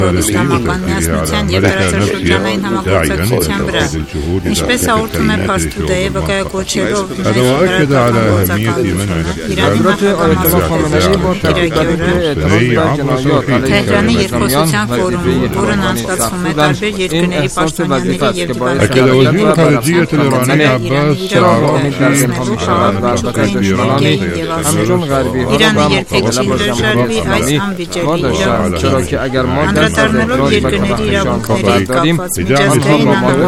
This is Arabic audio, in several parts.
Իսլամական միասնության և տարածաշրջանային համագործակցության վրա, ինչպես հաղորդում է Փարս Թուդեյը վկայակոչելով Թեհրանի երկխոսության ֆորումը, որն անցկացվում է տարբեր երկրների պաշտոնյաների և Իրանը երբեք չի հրաժարվի այս անվիճելի իրավունքից, անդրադառնալով երկրների իրավունքների կապված միջազգային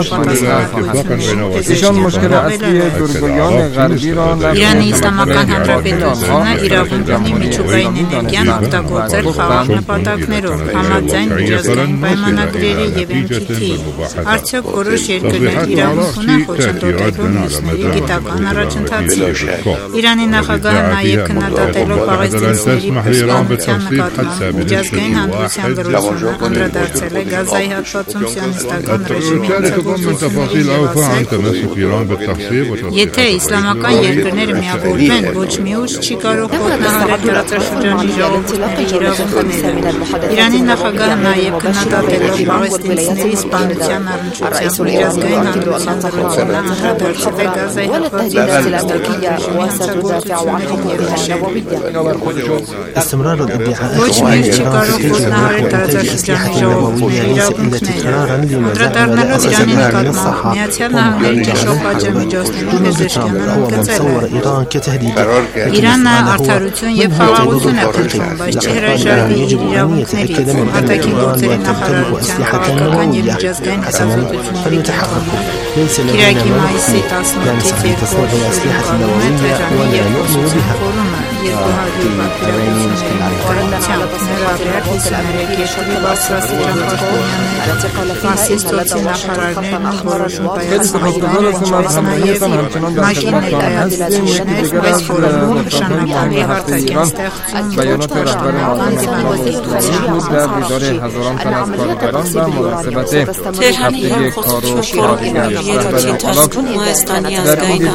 Իրանի Իսլամական Հանրապետությունը իրավունք ունի միջուկային էներգիան օգտագործել խաղաղ նպատակներով, համաձայն միջազգային պայմանագրերի և NPT-ի։ Արդյոք որոշ երկրներ իրավունք ունեն խոչընդոտելու մյուսների գիտական առաջընթացը։ Իրանի նախագահը նաև քննադատելով պաղեստինցիների պաշտպանության նկատմամբ միջազգային հանրության գրությունը անդրադարձել է Գազայի հատվածում սիոնիստական ռեժիմի Եթե իսլամական երկրները միավորվեն, ոչ մի ուժ չի կարող ոտնահարել տարածաշրջանի ժողովուրդների իրավունքները։ Իրանի նախագահը նաև քննադատելով պաղեստինցիների սպանության առնչությամբ միջազգային հանրության զորությունը անդրադարձել է Գազայի հատվածի սիոնիստական ռեժիմի հանցագործություններին և նշել. Ոչ մի ուժ չի կարող ոտնահարել տարածաշրջանի ժողովուրդների իրավունքները։ Անդրադառնալով Իրանի նկատմամբ Միացյալ Նահանգների ճնշող պատժամիջոցներին Փեզեշքյանն ընդգծել է. Իրանը արդարություն և խաղաղություն է փնտրում, բայց չի հրաժարվի իր իրավունքներից, արտաքին գործերի նախարարության քաղաքական և միջազգային հետազոտությունների կենտրոնում։ Կիրակի մայիսի 18-ից 2 շրջանում է Թեհրանի երկխոսության ֆորումը 200 պատվիրատուությունների ներկայությամբ ներառյալ 53 երկրի բարձրաստիճան պաշտոնյաներ, Ֆասիստի նախարարներն ու որոշում կայացնողներ, ինչպես նաև ՄԱԿ-ի ներկայացուցիչներ, այս ֆորումում նշանակում է հարթակին ստեղծում ոչ պաշտոնական Թեհրանի երկխոսություն ֆորումի երրորդ ընթացքում Հայաստանի ազգային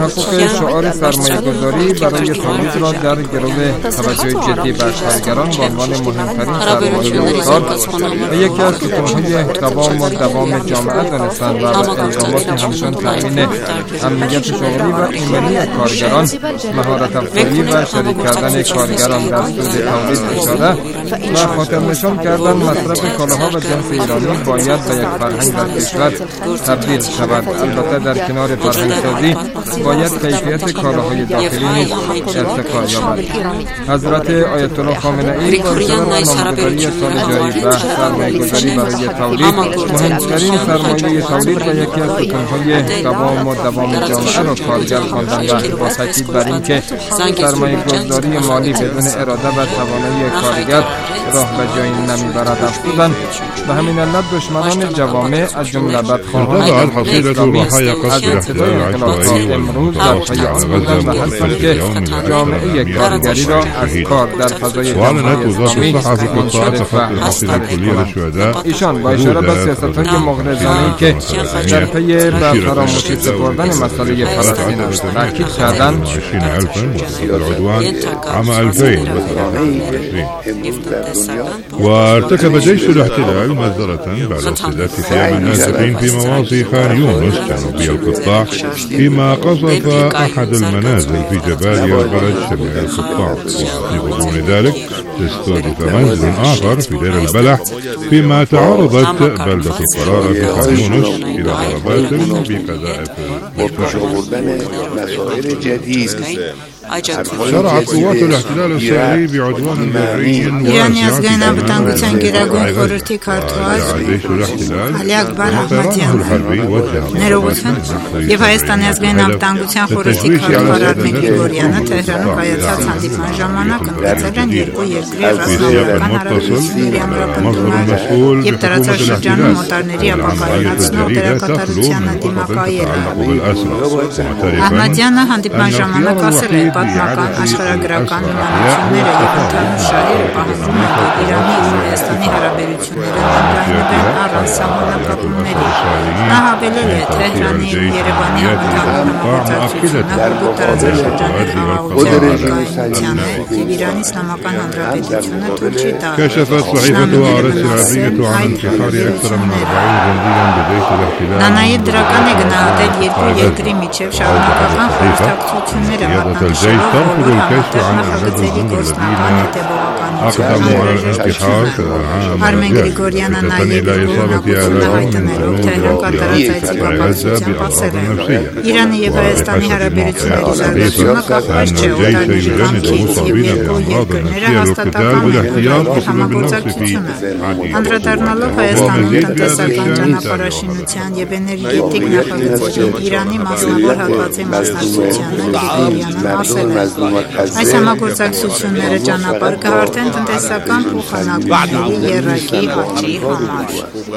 در گروه توجه جدی به کارگران به عنوان مهمترین سرمایه‌گذاری و یکی از ستون‌های دوام و دوام جامعه دانستند و اقدامات همچون تأمین امنیت شغلی و ایمنی کارگران، مهارت افزایی و شریک کردن کارگران در سود تولید اشاره و خاطرنشان کردن مصرف کالاها و جنس ایرانی باید به یک فرهنگ در کشور تبدیل شود. البته در کنار فرهنگسازی باید کیفیت کالاهای داخلی نیز ارتقا یابد. حضرت آیت الله خامنه‌ای با نامگذاری سال جاری و سرمایه‌گذاری برای تولید مهمترین سرمایه تولید و یکی از ستون‌های دوام و دوام جامعه را کارگر خواندند و با تاکید بر اینکه سرمایه‌گذاری مالی بدون اراده و توانایی کارگر راه به جایی نمیبرد افزودند. به همین علت دشمنان جوامع از جمله بدخواهان اسلامی از ابتدای انقلاب تا امروز در پی آن بودند و هستند که جامعه کارگری را از کار در فضای جمهوری اسلامی منصرف و حذف کنند. ایشان با اشاره به سیاست‌های مغرضانه‌ای که در پی به فراموشی سپردن مسئله فلسطین است تاکید کردند. عام 2023 وارتكب جيش الاحتلال مجزرة بعد استهداف ثياب النازحين في مواصي خان يونس جنوبي القطاع فيما قصف أحد المنازل في جباليا البلد شمال القطاع وفي غضون ذلك استهدف منزل آخر في دير البلح فيما تعرضت بلدة القرارة في خان يونس إلى ضربات بقذائف شرعت قوات الاحتلال الإسرائيلي بعدوان بري Իրանի ազգային անվտանգության գերագույն խորհրդի քարտուղար Ալի Ակբար Ահմադյանը ներողություն եւ Հայաստանի ազգային անվտանգության խորհրդի քարտուղար Արմեն Գրիգորյանը Թեհրանում կայացած հանդիպման ժամանակ ընդգծել են երկու երկրի ռազմական հարաբերությունների ամրապնդումը եւ տարածաշրջանում մոտարների ապակայունացնող դերակատարությանը դիմակայել։ Ահմադյանը հանդիպման ժամանակ ասել է պատմական աշխարհագրական նմանությունները եւ ընդհանուր շահերը պահանջում են, որ Իրանի ու Հայաստանի հարաբերությունները ընդլայնվեն առանց սահմանափակումների։ Նա հավելել է Թեհրանի ու Երևանի համագործակցությունը հօգուտ տարածաշրջանի խաղաղության ներկայությանը եւ Իրանի Իսլամական Հանրապետության արտահայտությունը թույլ չի տա։ كشفت صحيفة آرس العربية عن انتحار أكثر من 40 جنديا بجيش الاحتلال. Նա նաև դրական է գնահատել երկու երկրի միջև շարունակական խորհրդակցությունները մատնանշելով բոլոր համատեղ նախագծերի գործնական أقدموا على الانتحار Արմեն Գրիգորյանը նաև հայտնելով Թեհրան կատարած այցի կապակցությամբ ասել է. Իրանի և Հայաստանի հարաբերությունների զարգացումը կապված չէ օտարների կամքից և երկու երկրները հաստատական ներդրել համագործակցությունը։ Անդրադառնալով Հայաստանում տնտեսական ճանապարհաշինության և էներգետիկ նախագծերին Իրանի մասնավոր հատվածի մասնակցությանը Գրիգորյանն ասել է. Այս համագործակցությունները ճանապարհ կհարթեն տնտեսական փոխանակումների եռակի աճի համար։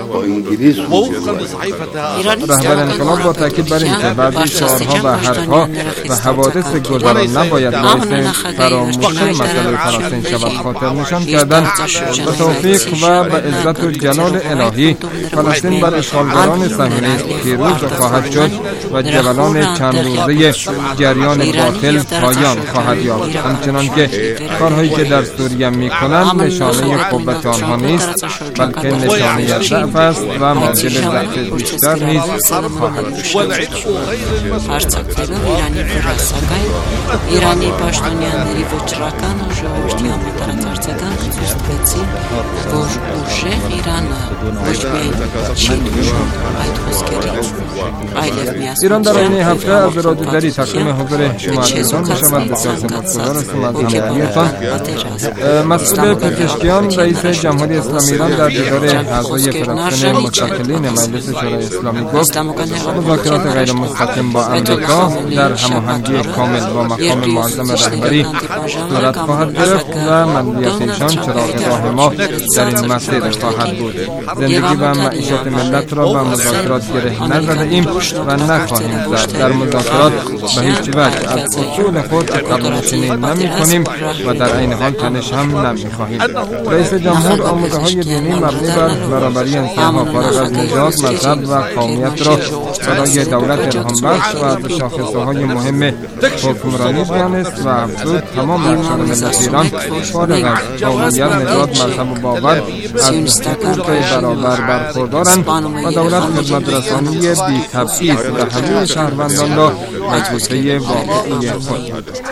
رهبر انقلاب با تاکید بر اینکه بعضی شعارها و حرفها و حوادث گذران نباید باعث فراموشی مسئله فلسطین شود خاطر نشان کردند به توفیق و به عزت و جلال الهی فلسطین بر اشغالگران صهیونیست پیروز خواهد شد و جولان چند روزه جریان باطل پایان خواهد یافت. همچنان که کارهایی که در سوریه میکنند نشانه قوت آنها نیست بلکه نشانه ضعف است و موجب ضعف بیشتر نیز خواهد شد. Արձակվելով Իրանի վրա, սակայն Իրանի պաշտոնյաների վճռական ու ժողովրդի համատարածարձական ցույց տվեցին, որ ուժեղ Իրանը ոչ միայն չի դժում այդ խոսքերից, այլև ایران در این هفته از միասնություն برادری تقدیم حضور شما عزیزان می شود. بسیار سپاسگزار از همراهیتان. مسئول پزشکیان رئیس جمهوری اسلامی ایران در دیدار اعضای فدراسیون مستقلین مجلس شورای اسلامی گفت مذاکرات غیر مستقیم با آمریکا در هماهنگی کامل با مقام معظم رهبری صورت خواهد گرفت و ممنوعیت ایشان چراغ راه ما در این مسیر خواهد بود. زندگی و معیشت ملت را به مذاکرات گره نزده ایم و نخواهیم زد. در مذاکرات به هیچ وجه از اصول خود عقب‌نشینی نمی‌کنیم و در عین حال تنش هم نمی‌خواهیم. رئیس جمهور آموزه‌های دینی مبنی بر برابری انسان‌ها فارغ از نژاد، مذهب و قومیت را برای دولت الهام بخش و از شاخصه‌های مهم حکمرانی دانست و افزود تمام افراد ملت ایران فارغ از قومیت، نژاد، مذهب و باور از حقوق برابر برخوردارند و دولت خدمت‌رسانی بی‌تبعیض به همه شهروندان را وظیفه واقعی خود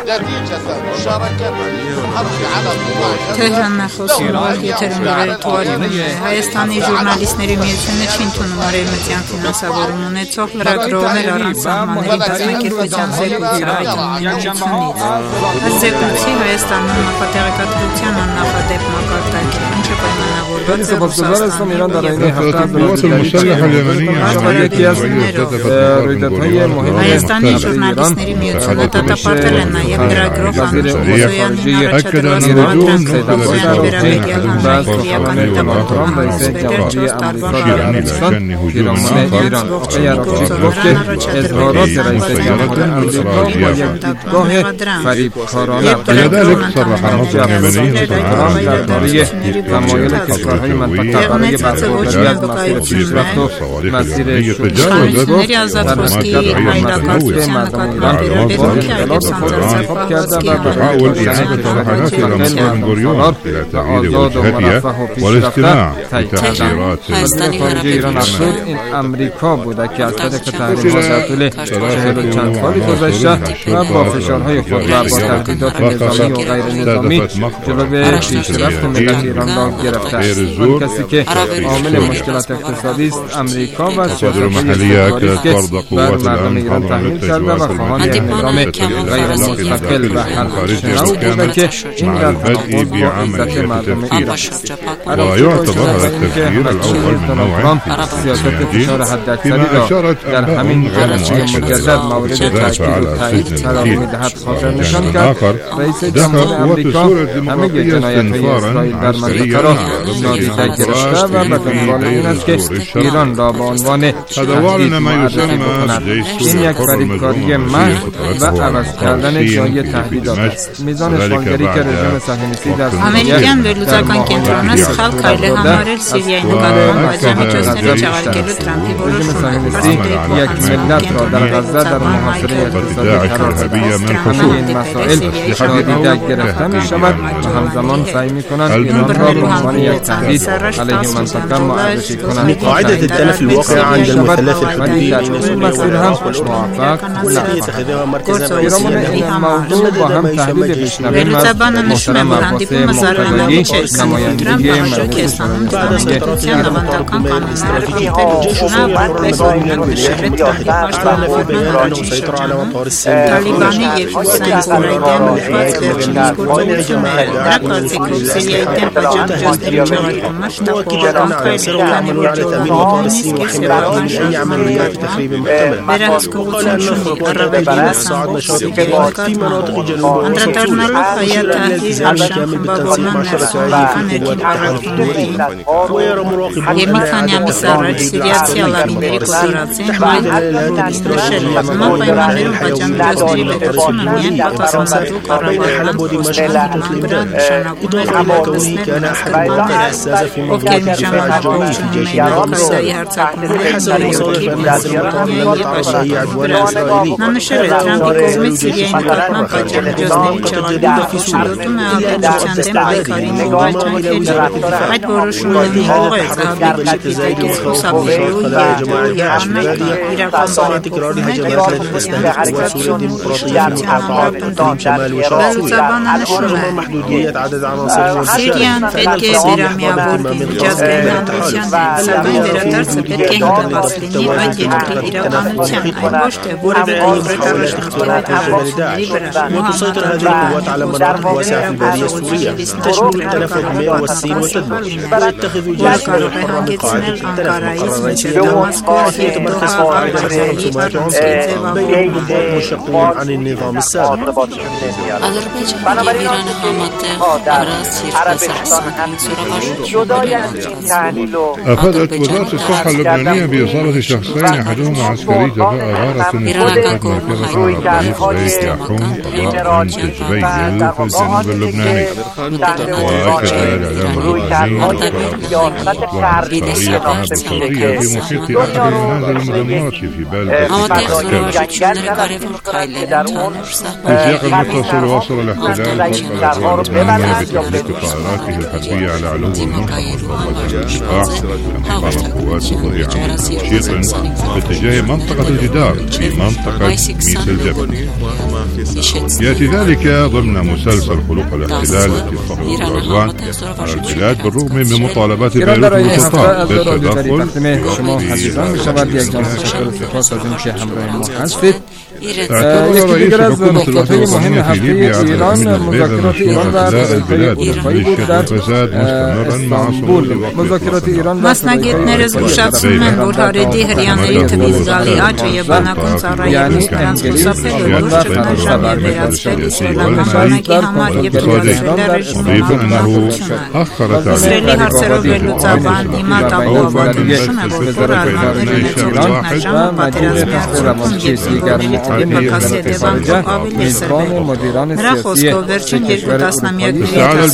Թեհրան նախոսում եթերների թողարկում է Հայաստանի ժուրնալիստների միությունը չի ընդունում արևմտյան ֆինանսավորում ունեցող լրագրողներ առանց սահմանների դասակերպության զեկույցը հայտնությունից։ Այս զեկույցի Հայաստանում նախատեղեկատվության աննախադեպ մակարդակի ինչը պայմանավորված է سپاسگزار هستم. ایران در این هفته از القوات المسلحة اليمنية یکی از رویدادهای مهم Հայաստանի ժուրնալիստների միությունը դատապարտել է նաև լրագրող Անուշ Բոզոյանի առաջադրած النجوم վերաբերյալ հանրաքրեական դեպքերում رئیس جمهوری آمریکا در ایران گفت که اظهارات رئیس جمهور آمریکا با یک دیدگاه فریبکارانه لذلك صرح النظام اليمني درباره تمایل کشورهای منطقه برای برخورداری از مسیر پیشرفت و مسیر والاستماع لتحذيرات ایران افزود این امریکا بوده که از طریق تحریم‌ها در طول 40 چند سالی گذشته و با فشارهای خود و با تهدیدات نظامی و غیر نظامی جلوی پیشرفت ملت ایران را گرفته است. آن کسی که عامل مشکلات اقتصادی است امریکا و سیاست‌های بر مردم ایران تحمیل کرده و خواهان احترام غیر مستقل و حرفشنو بوده که این در تناقض با عزت مردم ایران. ويعتبر هذا التفكير الأول من نوعه سیاست فشار حداکثری را در همین جلسه مجدد مورد تاکید و تایید قرار می‌دهد خاطر نشان کرد رئیس جمهور آمریکا همه جنایت‌های اسرائیل در منطقه را نادیده گرفته و به دنبال این است که ایران را به عنوان تهدید معرفی بکند. این یک فریبکاری محض و عوض کردن جای تهدیدات است. میزان اشغالگری که رژیم صهیونیستی Ամերիկյան վերլուծական կենտրոնը սխալ քայլ է համարել Սիրիայի նկատմամբ պատժամիջոցների չեղարկելու Թրամփի որոշումը։ قاعدة التلف الواقع عند المثلث الحدودي يتخذها مركزا رئيسيا Վերլուծաբանը նշում է, որ հանդիպումը զարմանալի չէ, քանի որ Թրամփը հաջող է ստանում իշխանության ավանդական կանոնները խախտելու։ Նա որպես օրինակ նշել է Թրամփի պաշտպանողական Թալիբանի և Իսլամի դեմ ուղղված վերջին գործողությունները։ Նրա կարծիքով Սիրիայի դեմ պատժամիջոցների չեղարկումը շտապողական քայլ է, քանի որ Ջորդանիան նույնիսկ իր սեփական շարժումը վերահսկողություն չունի առավել ևս ամբողջ անդրադառնալով Հայ Թահրիր al-Sham խմբավորման ներսուհիվան ներքին առաքումներին և մի քանի ամիս առաջ սիրիացի ալավիների կոտորածին Հայ Թահրիրին նշել է նման պայմաններում պատժամիջոցների վերացումը միայն պատասխանատու կառավարման նշանակում է համոզեցնել նրանց ովքեր նշանակողություն ունեն Al-Qaeda-ի հարձակումները Նյույորքի, Պենսիլվանիայի և Վաշինգտոնի վրա։ Նա նշել է Թրամփի կողմից Սիրիայի նկատմամբ պատժամիջոցների չեղարկումը շրջոտում է ահաբեկչության դեմ պայքարի նոր ջանքերին։ Այդ որոշումն ուղղ է ահաբեկչի դիտակից խուսափելու և Իրանը իրական բարեփոխումներ և Վերլուծաբանը նշում է, Սիրիան պետք է վերամիավորվի միջազգային հանրության հետ, սակայն վերադարձը պետք է հետևած լինի այդ երկրի իրականության, այլ ոչ թե որևէ կոնկրետ առաջնորդների վրա։ وتسيطر هذه القوات على مناطق واسعة في البرية السورية تشمل تلف الماء والصين والتدمر ويتخذ جيش حرة من قاعدة التلف مقررة رئيسية ويتمركز قاعدة الخصومات عنصرية بين ضباط مشتقين عن النظام السابق. أفادت وزارة الصحة اللبنانية بإصابة شخصين أحدهما عسكري جراء غارة انفجرت مركزا يحكم قضاء تجبيل في الجنوب اللبناني. وأكد الإعلام الوطني الطريقة الصوتية في محيط أحد المنازل المدمرة في بلدة في سياق المتصل وصل الاحتلال فرق اللبنانية بتحريك طائراته الحربية على علو المنخفض والارتفاع كما قامت قوات الضفيع عن تنشيط باتجاه منطقة الجدار في منطقة ميس الجبل. يأتي ذلك ضمن مسلسل خلق الاحتلال التي فرض العدوان على البلاد بالرغم من مطالبات بيروت والسلطات بالتدخل یکی دیگر از نقطه‌های مهم هفته ایران مذاکرات ایران و آمریکای اروپایی بود در استانبول. مذاکرات ایران و Մասնագետները զգուշացնում են, որ Հարեդի հրյաների թվի զգալի աճը եւ բանակում ծառայելու նրանց խուսափելու լուրջ ճգնաժամ է վերացվել իսրայելական բանակի համար եւ դրդել ռեժիմի մարտավարությունը։ Իսրայելի հարցերով վերլուծաբան Իմադ Աբուավադը նշում է, որ խորհրդարանների ճգնաժամը պատերազմի արդյունքում Կասի հետևանքով ավելի սրվել։ Նրա խոսքով վերջին երկու տասնամյակների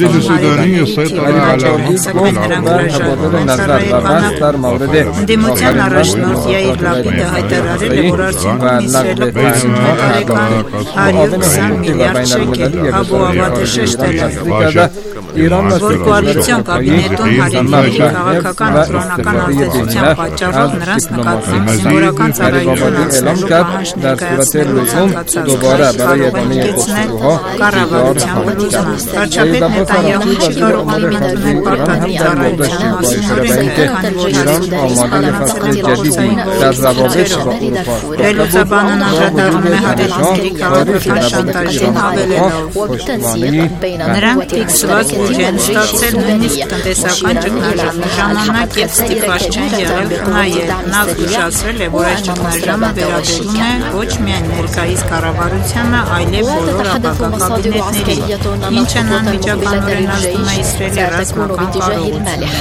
սակայն նրանք հրաժարվում են ծառայել բանակում։ Ընդդիմության առաջնորդ Յայիր Լապիդը հայտարարել է, որ արդյունքում Իսրայելը կորցնում է 120 միլիարդ շեկել։ Աբուավադը շեշտել է, որ կոալիցիոն կաբինետում Հարեդի քաղաքական ու կրոնական ազդեցության պատճառով նրանց նկատմամբ զինվորական ծառայություն անցնելու պահանջ دوباره برای ادامه گفتگوها կառավարության լուծումը։ Վարչապետ Նետանյահուն չի կարողանում ընդունել պարտադիր ծառայության մասին օրենքը, քանի որ آماده فصل جدیدی در روابط با اروپا. Վերլուծաբանն անդրադառնում է հարևանների քաղաքական շանտաժին հավելելով. Նրանք ֆիքսված ուժ են ստացել նույնիսկ տնտեսական ճգնաժամի ժամանակ եւ ստիպված չեն եղել խնայել։ Նա զգուշացրել է, որ այս ճգնաժամը վերաբերում է ոչ միայն ներկայիս կառավարությանը, այլև բոլոր ապագա կաբինետներին, ինչը անմիջականորեն ազդում է Իսրայելի ռազմական կարողությանը։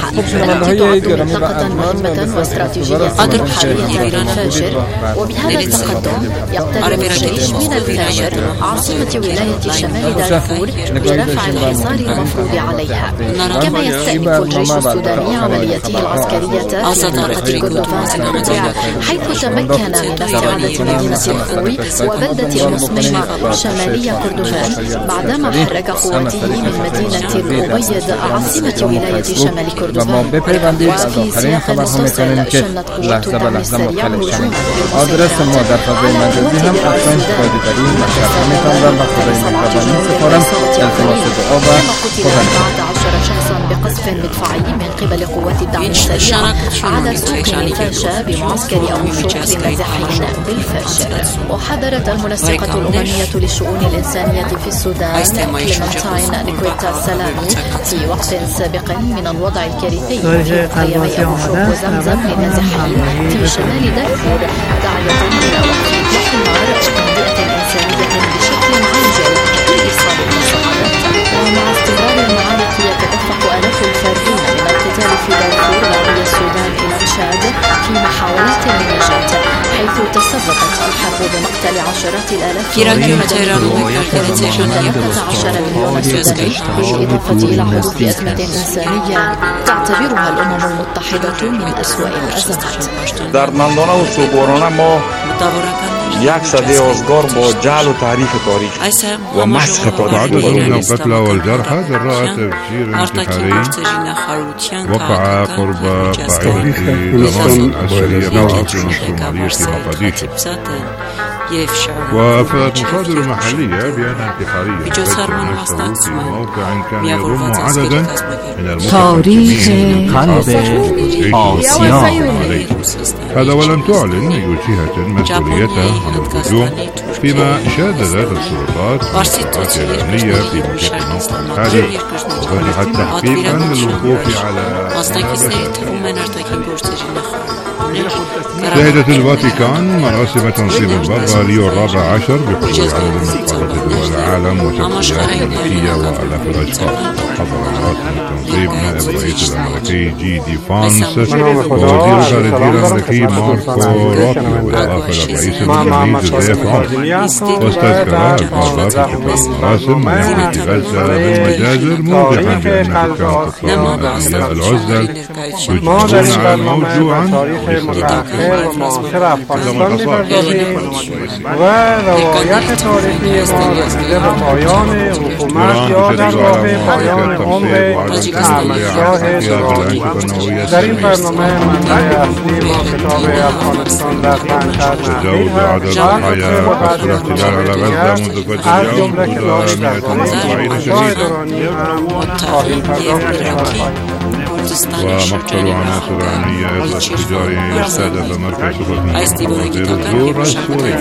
Ադրբեջանը եւ Իրանը وبهذا التقدم يقترب الجيش من الفاشر عاصمة ولاية شمال دارفور برفع الحصار المفروض عليها كما يستأنف الجيش السوداني عملياته العسكرية في منطقة كردفان المنطقة حيث تمكن من استعادة مدينة الخوي وبلدة المصممة شمالية كردفان بعدما حرك قواته من مدينة الأبيض عاصمة ولاية شمال كردفان وفي سياق متصل شنت قواتنا السريع هجوم آدرس ما در فضای مجازی هم افزایش پایداری مشارکتتان در فضای مهربانی سپارم التماس دعا و خدمت. 14 شخصا بقصف مدفعي من قبل قوات الدعم السريع على سوق الفاشا بمعسكر أبو شوق للنازحين بالفاشر. وحذرت المنسقة الأممية للشؤون الإنسانية في السودان كليمنتاين نيكويتا سلامي في وقت سابق من الوضع الكارثي في خيام أبو شوق وزمزم للنازحين في شمال دارفور داعية إلى وقف إطلاق النار وتهدئة إنسانية بشكل عاجل لإيصال المساعدات. ومع استمرار المعارك يتدفق آلاف الفارين من القتال في دارفور غربي السودان إلى تشاد في محاولة للنجاة حيث تسببت الحرب بمقتل عشرات الآلاف من 13 مليون سوداني بالإضافة إلى حدوث أزمة إنسانية تعتبرها الأمم المتحدة من أسوأ الأزمات. در نمدانه و صوبارانه ما یک سده آزگار با جعل و تحریف تاریخ و مسخ عدد من القتلى والجرحى جراء تفجير انتحاري وقع قرب قاعدة دمشق العسكرية بالعاصمة الصومالية مقديشو. وافادت مصادر محلية بأن انتحارية نشروا في موقع كان يضم عددا من المتقدمين هذا ولم تعلن أي جهة مسؤوليتها عن الهجوم، فيما شددت السلطات والقوات الأمنية في مجال الموقع الحادث وفتحت تحقيقا للوقوف على شهدت الفاتيكان مراسم تنصيب البابا ليو الرابع عشر بحضور عدد من قادة دول العالم وشخصيات ملكية وآلاف الأشخاص. حضر مراسم التنصيب نائب الرئيس الأمريكي جي دي فانس ووزير الخارجية الأمريكي ماركو روبيو بالإضافة للرئيس الإنجليزي جوزيف عونس. واستذكر البابا في ختام المراسم ما يحدث في غزة بالمجازر موضحا بأن حكام الطائرية العزل يجرون على الموت جوعا متأخر و معاصر افغانستان می‌پردازیم و روایت تاریخی ما رسیده به پایان حکومت یا در راه پایان عمر احمدشاه درانی. در این برنامه منبع اصلی ما کتاب افغانستان در 5 تحقیق هست و قدر احتمالیت از جمله کتاب احمدشاه درانی هم خواهیم پرداخت. ومقتل عناصر أمنية التجاري استهدف مركز شرطة منظر الزور السورية.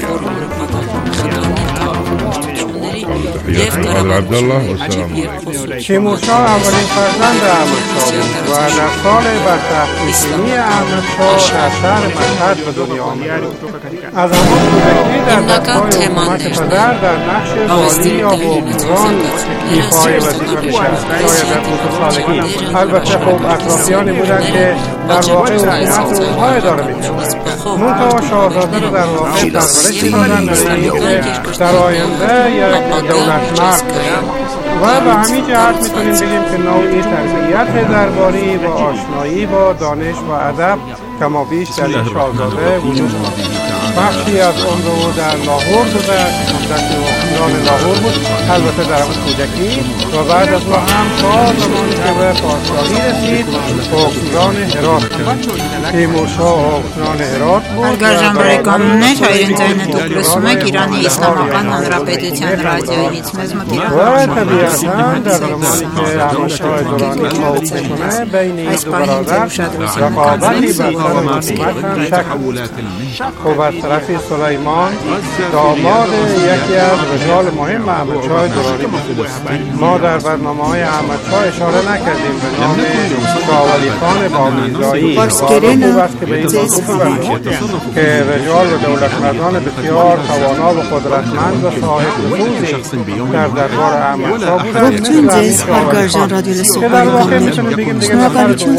تحياتي محمد عبد الله والسلام عليكم. تیمورشاه اولین فرزند احمدشاه بود و در سال بر تحقیقی احمدشاه در شهر مشهد به دنیا آمد. از همان کودکی در دستگاه حکومت پدر در نقش والی یا حکمران ایفای وظیفه می‌شد شاید در 20 سالگی. البته خب اطرافیانی بودند که در واقع حکومت رو اونها اداره می‌کردند. منتها شاهزاده رو در واقع پرورش دادند برای اینکه در آینده یک دولتمرد و به همین جهت میتونیم بگیم که نوعی تربیت درباری با آشنایی با دانش و ادب کمابیش در این شاهزاده وجود داشت. بخشی از عمر رو در لاهور گذشت، مدتی حکمران لاهور بود، البته در اون کودکی، و بعد از ما هم تا زمانی که به پادشاهی رسید حکمران هرات بود. تیمورشاه حکمران هرات بود. Հարգարժան բարեկամներ, հայրենիցայինը դուք լսում եք Իրանի Իսլամական Հանրապետության ռադիոյից մեզ طبیعتاً در زمانی که احمدشاه درانی موت میکنه بین این دو برادر رقابتی بر سر حکومت هم شکل بود. خب از طرف سلیمان داماد یکی از رجال مهم احمدشاه درانی بود. ما در برنامه‌های احمدشاه اشاره نکردیم به نام شاولی خان بامیزایی. خوب است که به این موضوع ببخشید که رجال و دولتمردان بسیار توانا و قدرتمند و صاحب نفوذی در دربار احمدشاه بودند. که در واقع میتونیم بگیم دیگه دختر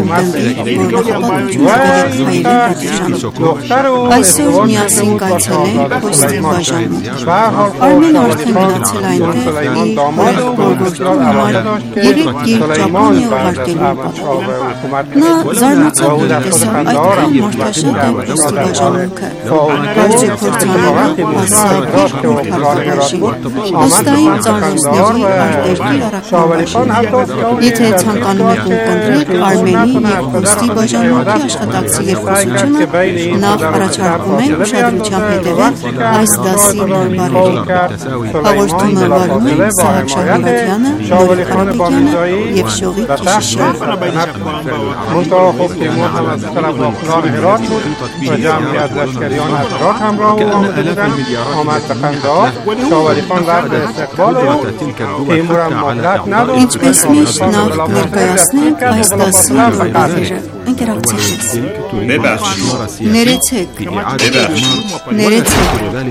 او միասին գայցել են Պոստի բաժանում։ Արմեն արդեն գնացել այնտեղ իր գորգորդում համար 3 գիր Ճապոնիա ուղարկելու պատվով։ Նա զարմացավ տեսավ այդքան մարդաշատ է Պոստի բաժանմունքը։ Կարճի փորձանելով հասավ իր գործարաշին։ Պոստային ծանրոցների արտերկիր առաքնաբաշին։ Եթե ցանկանում եք ունկնդրեք Արմենի և Պոստի բաժանմունքի աշխատակցի երկխոսությունը, նախ առաջարկում ենք ուշադրությամբ հետևել այս դասի բարբառերին։ Հաղորդումը վարում են Սահակ Շահրիվատյանը, Նորի Կարապետյանը և Շողիկ Կիշիշյանը։ منطقه خوب تیمور هم از طرف واکنان هرات بود و جمعی از لشکریان از هرات همراه او آمده بودند. آمد به قندهار. شاولی خان رفت به استقبال او. تیمور هم مهلت نداد. Ինչպես միշտ նախ ներկայացնենք այս դասի բարբառերը։ Ընկերակցեք։ Ներեցեք։ Ներեցեք։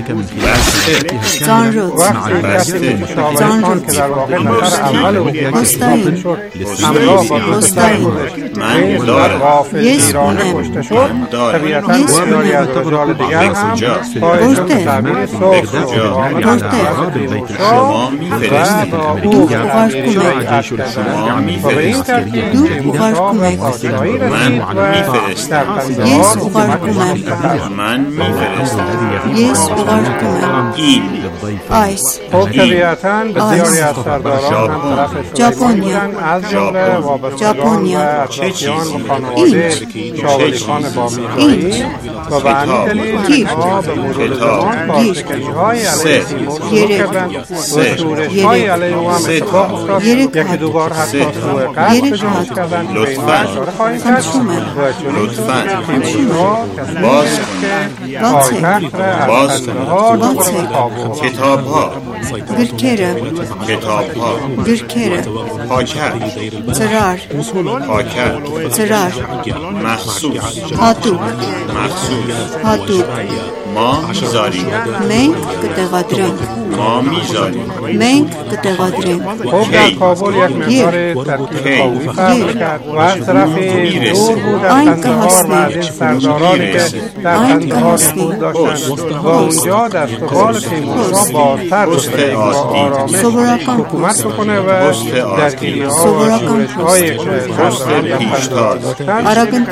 Ծանրոց։ Ծանրոց։ Հոստային։ Հոստային։ Ես ունեմ։ Ես ունեմ։ Որտեղ։ Դուք ուղարկում եք։ Դուք ուղարկում եք։ Ես ուղարկում եմ։ Ես ուղարկում եմ։ Այս بسیاری از سرداران هم طرف ژاپنیا از جمله وابستگان و اطرافیان و خانواده شاولی خان بامیزایی و به همین دلیل ما به مرور زمان پاسداری‌های علیه تیمور شروع کردند و شورش‌های علیه او هم اتفاق افتاد. یکی دو بار حتی سوء قصد به جانش کردند که به این اشاره خواهیم کرد و چنین تیمورها کسی که پایتخت قندهار و کابل کتاب‌ها گرکره پاکر ծրար مخصوص հատուկ ما میذاریم մենք կտեղադրենք մենք կտեղադրենք خب در کابل یک مقدار ترکیب قوی فرق کرد و از طرفی دور بود از قندهار و از این سردارانی که در قندهار نفوذ داشتند و اونجا در سفال تیمورشاه بازتر بوده و آرامش حکومت بکنه و درگیری‌ها و شورش‌هایی که در قندهار داشتند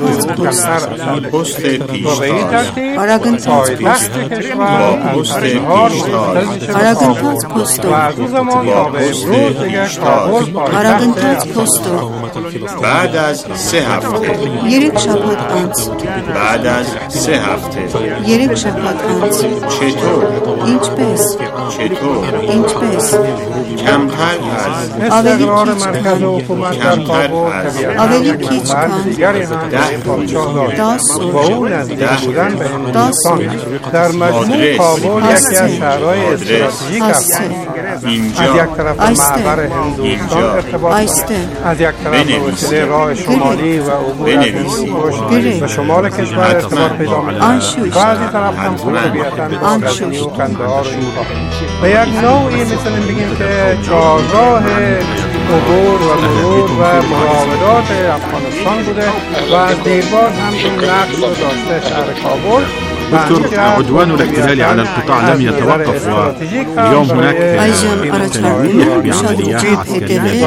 و به این ترتیب پایتخت کشور از قندهار منتقل میشه و از اون زمان تا به امروز دیگه کابل پایتخت بعد از 3 هفته یک شبات انس بعد از 3 هفته یک شبات انس چطور اینچپس کمتر از استقرار مرکز حکومت در کابل اولی کیچ کن 10 پادشاه داشت و او نزدیک بودن به هندوستان. در مجموع کابل یکی از شهرهای استراتژیک افغانستان از یک طرف محور هندوستان ارتباط از یک طرف به وسیله راه شمالی و عبور از هندوکش به شمال کشور ارتباط پیدا می‌کند و از این طرف هم طبیعتاً با دهلی و قندهار و اینها به یک نوعی میتونیم بگیم که چهارراه عبور و مرور و مراودات افغانستان بوده و از دیرباز هم این نقش رو داشته شهر کابل. دكتور، عدوان الاحتلال على القطاع لم يتوقف واليوم هناك تنويع بعمليات عسكرية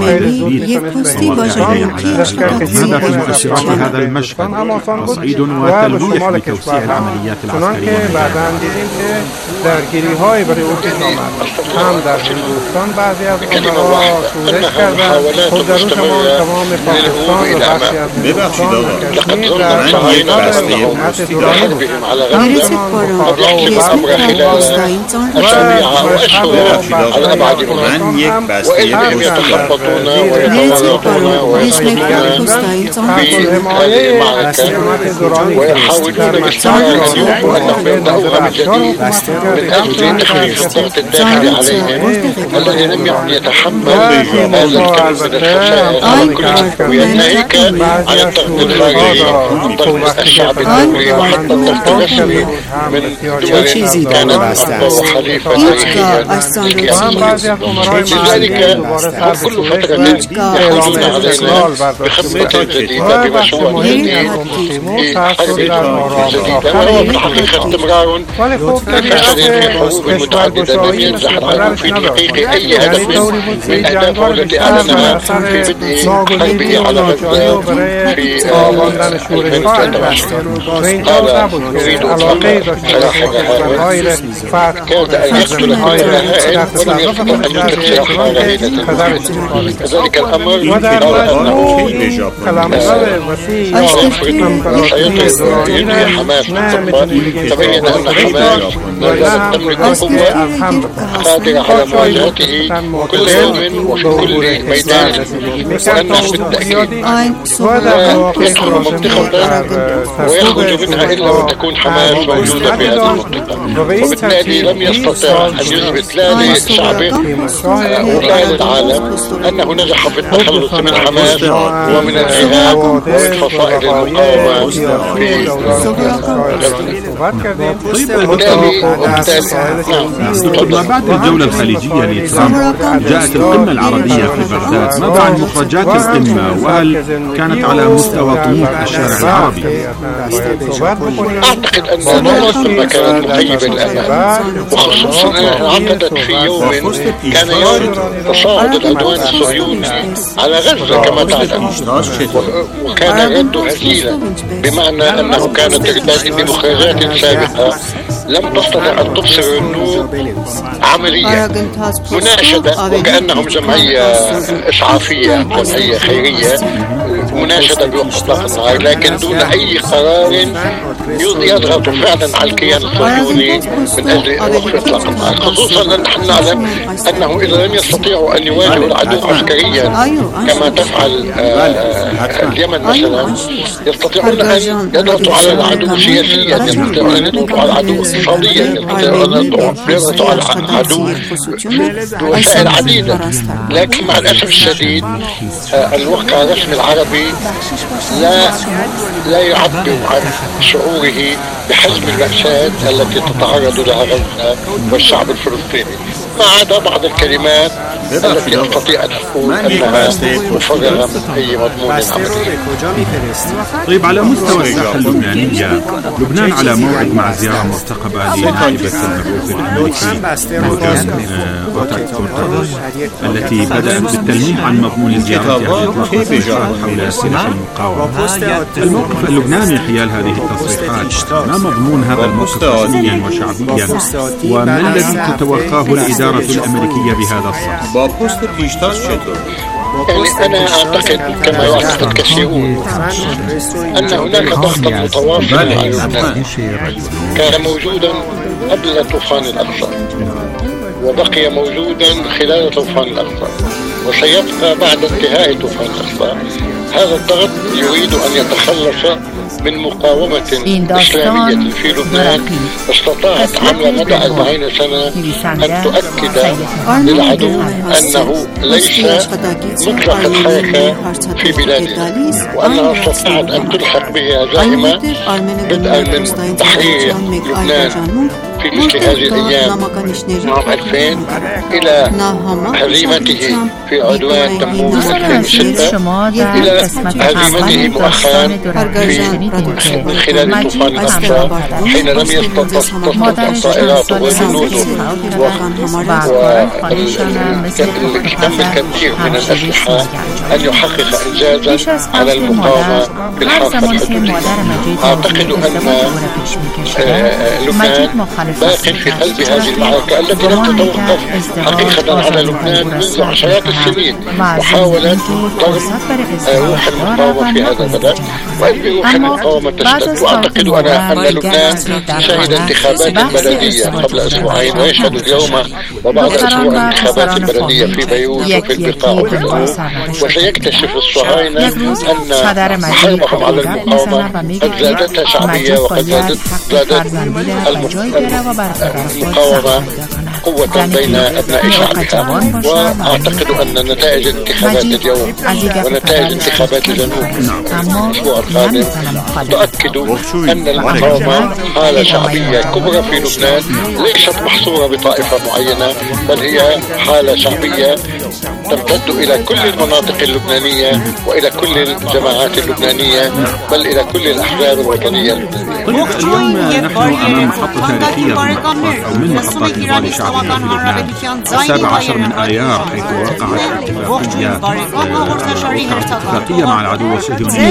ماذا في مؤشرات هذا المشهد تصعيد وتلويح بتوسيع العمليات العسكرية درگیری‌های برای او پیش آمد. هم در هندوستان بعضی از امرا شورش کردند. خود در اون تمام پاکستان و بخشی از هندوستان و کشمیر در حقیقت حکومت درانی بود. على غزة قد يحسم الأمر خلال أسابيع أو أشهر على أبعد مدى، وإذ بهم يتخبطون ويتورطون ويخلطون في هذه المعركة ويحاولون باستمرار أن يوحوا أنهم يبدأوها من جديد من أجل تخفيف الضغط الداخلي عليهم الذي لم يعد يتحمل هذا الكم من الخسائر على كل ويناهيك عن الضغط الخارجي من ضغط الشعب الدولي وحتى الضغط الرسمي من دول كانت أكبر حليفة تاريخيا لذلك كل فترة يحولون علينا بخطة جديدة بمشروع جديد بحرب جديدة وهو في الحقيقة استمرار لفشل في حروب متعددة لم ينجح العدو في تحقيق أي هدف من أهدافه التي أعلنها في بدء حربه على غزة في 2023. قال نريد إطلاق سراح الرهائن، كاد أن يقتل كل الرهائن ولم يستطع أن يطلق سراح رهينة. كذلك الأمر قال أنه سيطرد حماس بالضبط. تبين أن حماس لا زالت تملك قوة قادرة على مواجهته كل يوم وفي كل ميدان، وأنه بالتأكيد لا يدخل منطقة ويخرج منها إلا وتكون حماس موجودة في هذه المنطقة، وبالتالي لم يستطع أن يثبت لا لشعبه ولا للعالم أنه نجح في التخلص من حماس ومن الإرهاب ومن فصائل المقاومة في ما بعد الجولة الخليجية لترامب جاءت القمة العربية في بغداد. ماذا عن مخرجات القمة وهل كانت على مستوى طموح الشارع العربي؟ أعتقد أن القمة كانت مخيبة للأمل، وخصوصا عقدت في يوم كان يوم تصاعد العدوان الصهيوني على غزة كما تعلم، وكان الرد هزيلا بمعنى أنه كانت إن مخرجات سابقة لم تستطع أن تبصر النور عمليا مناشدة وكأنهم جمعية إسعافية جمعية خيرية مناشدة بوقف إطلاق النار، لكن دون أي قرار يضغط فعلا على الكيان الصهيوني من أجل وقف إطلاق النار، خصوصا أن نحن نعلم أنه إذا لم يستطيعوا أن يواجهوا العدو عسكريا كما تفعل اليمن مثلا، يستطيعون أن يضغطوا على العدو سياسيا، يستطيعون أن يضغطوا على العدو اقتصاديا، يستطيعون أن يضغطوا على العدو بوسائل عديدة. لكن مع الأسف الشديد الواقع الرسمي العربي لا يعبر عن شعوره بحجم المأساة التي تتعرض لها غزة والشعب الفلسطيني، ما عدا بعض الكلمات التي أستطيع أن أقول أنها مفرغة من أي مضمون عملي. طيب، على مستوى الساحة اللبنانية، لبنان على موعد مع زيارة مرتقبة لنائبة المبعوث الأمريكي مورغان أوتاك التي بدأت بالتلميح عن مضمون زيارتها بإطلاق حول سلاح المقاومة. الموقف اللبناني حيال هذه التصريحات، ما مضمون هذا الموقف رسميا وشعبيا، وما الذي تتوقعه الإدارة الأمريكية بهذا الصدد؟ يعني أنا أعتقد كما يعتقد كثيرون أن هناك ضغط متواصل على لبنان كان موجودا قبل طوفان الأقصى وبقي موجودا خلال طوفان الأقصى وسيبقى بعد انتهاء طوفان الأقصى. هذا الضغط يريد أن يتخلص من مقاومة إسلامية في لبنان استطاعت عمل مدى 40 سنة أن تؤكد للعدو أنه ليس مطلق الحركة في بلادنا، وأنها استطاعت أن تلحق به هزائم بدءا من تحرير لبنان في مثل هذه الأيام عام 2000 إلى هزيمته في عدوان تموز 2006 إلى هزيمته مؤخرا من خلال طوفان الأقصى حين لم تستطع الطائرات والجنود وكم الكثير من الأسلحة أن يحقق إنجازا على المقاومة بالحافة الحدودية. أعتقد أن لبنان باق في قلب هذه المعركة التي لم تتوقف حقيقة على لبنان منذ عشرات السنين، محاولة ضرب روح المقاومة في هذا البلد، وإن روح المقاومة تشتد. وأعتقد أنا أن لبنان شهد انتخابات بلدية قبل أسبوعين، ويشهد اليوم وبعد أسبوع انتخابات بلدية في بيروت وفي البقاع وفي الجنوب، وسيكتشف الصهاينة أن حربهم على المقاومة قد زادتها شعبية وقد زادت المقاومة قوة بين أبناء شعبها. وأعتقد أن نتائج انتخابات اليوم ونتائج انتخابات الجنوب الأسبوع القادم تؤكد أن المقاومة حالة شعبية كبرى في لبنان، ليست محصورة بطائفة معينة، بل هي حالة شعبية تمتد إلى كل المناطق اللبنانية وإلى كل الجماعات اللبنانية، بل إلى كل الأحزاب الوطنية اللبنانية. اليوم نحن أمام محطة تاريخية أو من محطات نضال شعبي في لبنان، 17 من آيار، حيث وقعت اتفاقية مع العدو الصهيوني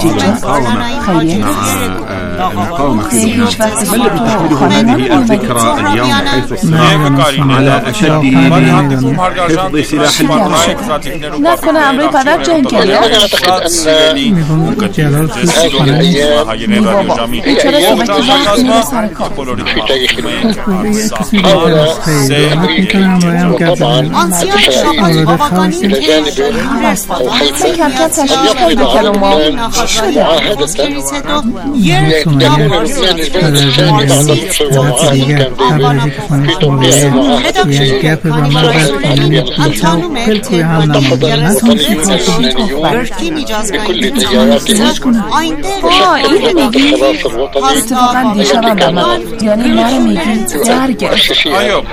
المقاومة في لبنان. ما الذي تحمله هذه الذكرى اليوم، حيث الصراع على أشد حفظ سلاح المقاومة؟ أنا أعتقد أن هذه الأيام هي أيام في تاريخ لبنان. حاول أمريكا وطبعا إسرائيل إلى جانب أو خلف أن يفرض على لبنان معاهدة يكون لبنان البلد الثاني بعد مصر ومعاهد كان في توقيع المعاهدة انتفض الوطنيون اللبنانيون بكل تياراتهم وشكلوا جماعة الخلاص الوطني التي كانت مؤسسيها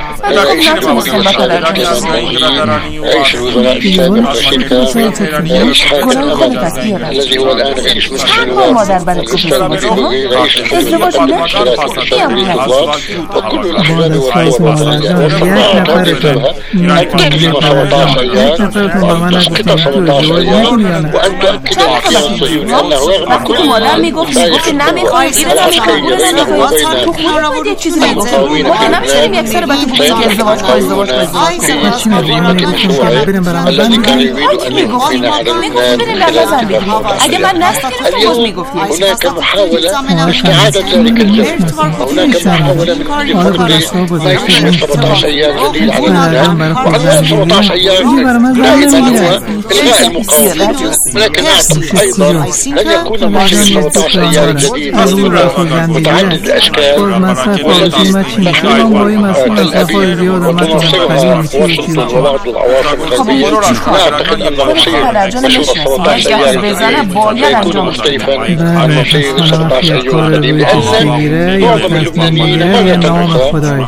رئيس الوزراء السابق رشيد كامل، رئيس حاكم الأمل الذي هو الآن رئيس مجلس النواب، الأستاذ مجيبوغي رئيس الحكومة المؤشرات والإرشاد والإطلاق، وكل الأحزاب والقوى الوطنية. وفقنا تعرفها أن تقسم 17 أيام وتسقط 17 أيام، وأن تؤكد الكيان الصهيوني أنه رغم كل تاريخ العسكرية بينه وبين المقاومين في لبنان سيقومون عزيمة مشروعة الذي كان يريد أن يكون على لبنان خلال اليوم هناك محاولة لاستعادة ذلك الجو، وهناك محاولة من كل فرد ما يشبه 17 أيام جديد على لبنان، وعنوان 17 أيام دائما هو إلغاء المقاومة. ولكن أعتقد أيضا لن يكون مشروع 17 أيام جديد متعدد الأشكال الأبي وتناصرها واشنطن وبعض العواصم الغربية. لا أعتقد أن مصير 17 أيام سيكون مختلفا عن مصير 17 أيام قديم، لأن معظم اللبنانيين ما يعتقدون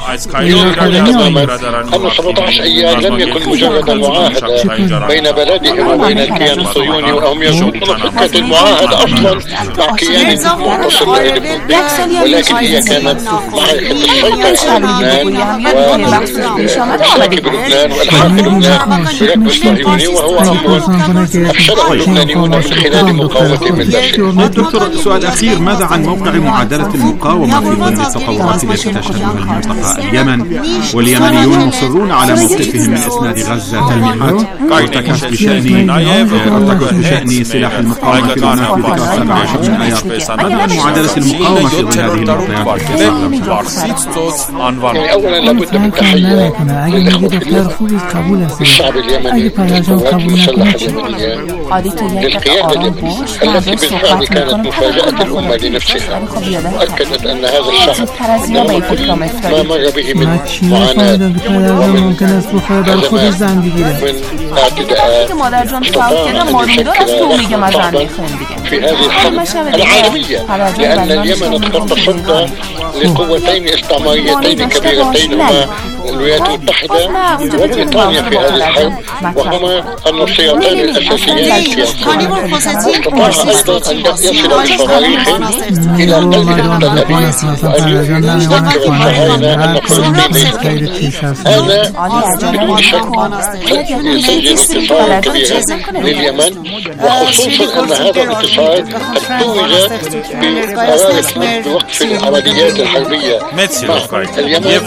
أن 17 أيام لم يكن مجرد معاهدة بين بلدهم وبين الكيان الصهيوني، وهم يرفضون فكرة المعاهدة أصلا مع كيان متصل لبنان، ولكن هي كانت معركة السيطرة على لبنان ومشاكل بلبنان والحاق لبنان بركب الصهيوني، وهو أمر أفشله اللبنانيون من خلال مقاومتهم من داخل. دكتور، سؤال أخير، ماذا عن موقع معادلة المقاومة في ظل التطورات التي تشهدها المنطقة؟ اليمن واليمنيون مصرون على موقفهم من إسناد غزة تلميحات ارتكز بشأن سلاح المقاومة في لبنان في ذكرى 17 من آيار. ماذا عن معادلة المقاومة في ظل هذه المعطيات؟ أولا لابد من تحية للشعب اليمني للقوات المسلحة اليمنية للقيادة اليمنية التي بالفعل كانت مفاجأة الأمة لنفسها، وأكدت أن هذا الشعب كل ما مر به من معاناة ومن اعتداءات استطاع أن يشكل رحمة في هذه الحرب العالمية، لأن اليمن قد تصدى لقوتين استعماريتين كبيرتين هما الولايات المتحدة وبريطانيا في هذه الحرب، وهما النصيرتان الأساسيان في الصراع. واستطاع أيضا أن يصل بصواريخ إلى قلب الأبيض وأن يذكر الصهاينة أن فلسطين هذا بدون شك يسجل انتصارا كبيرا لليمن، وخصوصا أن هذا الانتصار قد توج بقرار بوقف العمليات الحربية مع اليمن،